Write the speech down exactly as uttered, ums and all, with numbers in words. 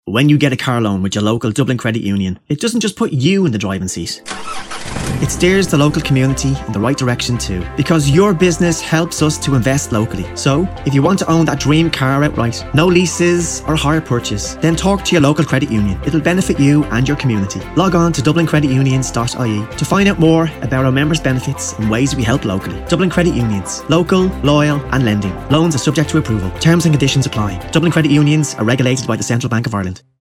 When you get a car loan with your local Dublin Credit Union, it doesn't just put you in the driving seat. It steers the local community in the right direction too, because your business helps us to invest locally. So, if you want to own that dream car outright, no leases or hire purchase, then talk to your local credit union. It'll benefit you and your community. Log on to dublin credit unions dot I E to find out more about our members' benefits and ways we help locally. Dublin Credit Unions. Local, loyal and lending. Loans are subject to approval. Terms and conditions apply. Dublin Credit Unions are regulated by the Central Bank of Ireland.